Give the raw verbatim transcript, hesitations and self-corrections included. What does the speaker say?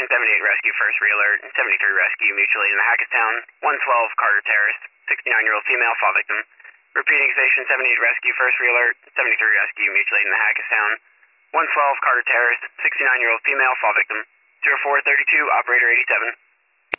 Station seventy-eight Rescue, first re-alert, seventy-three Rescue, mutual aid in the Hackettstown, one twelve Carter Terrace, sixty-nine-year-old female, fall victim. Repeating Station seventy-eight Rescue, first re-alert, seventy-three Rescue, mutual aid in the Hackettstown, one twelve Carter Terrace, sixty-nine-year-old female, fall victim. zero four thirty-two, operator eighty-seven.